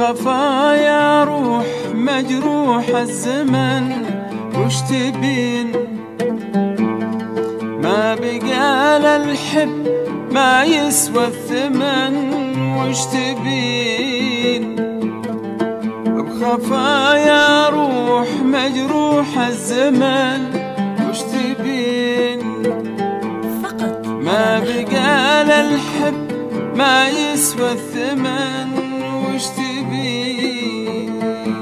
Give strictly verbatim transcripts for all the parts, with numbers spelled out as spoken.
بخفايا روح مجروح الزمن وش تبين؟ ما بقى للحب ما يسوى الثمن وش تبين؟ بخفايا روح مجروح الزمن وش تبين؟ ما بقى للحب ما يسوى الثمن وش تبين؟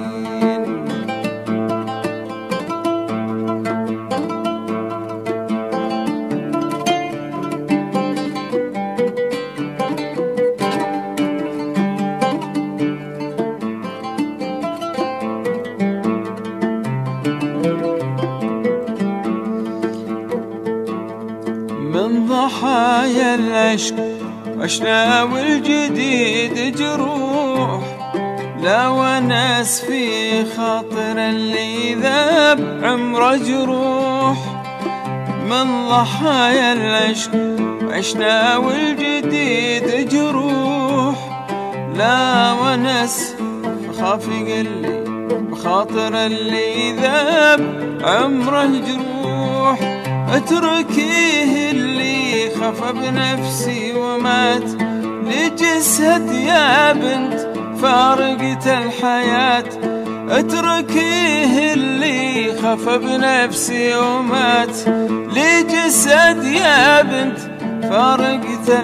من ضحايا العشق عشنا والجديد جروح، لا وناس في خاطر اللي ذاب عمره جروح. من ضحايا العشق عشنا والجديد جروح، لا وناس خاف يقلي بخاطر اللي ذاب عمره جروح. اتركيه اللي خفى بنفسي ومات لجسد يا بنت فارقة الحياة. اتركيه اللي خفى بنفسي ومات لجسد يا بنت فارقة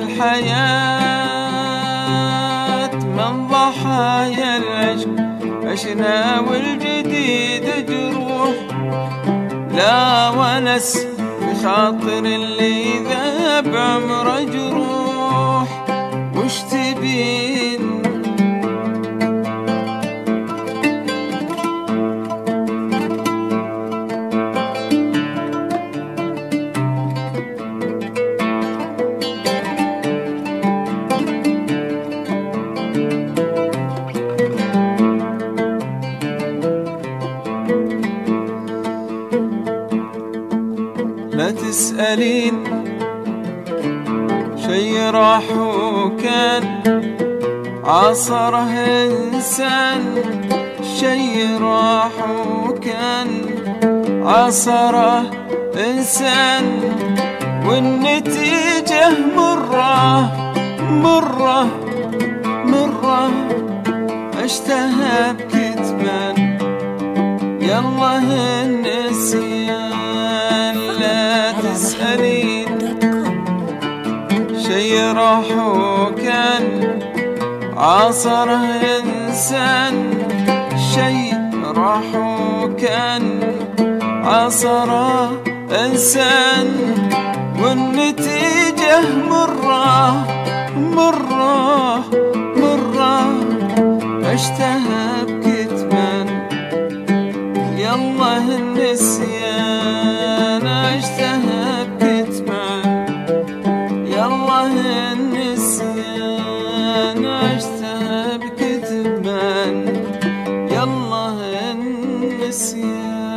الحياة. من ضحايا العشق عشنا والجديد جروح، لا ونس بخاطر اللي ذاب عمره جروح وش تبين؟ لا تسألين شي راح وكان عصره إنسان، شي راح وكان عصره إنسان. والنتيجة مرة مرة مرة اشتهى بكتمان يلا النسيان. لا تسألين شي راح وكان عصره إنسان، شي راح وكان عصره إنسان. والنتيجة مرة مرة مرة اشتهى بكتمان يلا النسيان. اشتهى بكتمان يلا النسيان، اشتهى بكتمان يلا النسيان.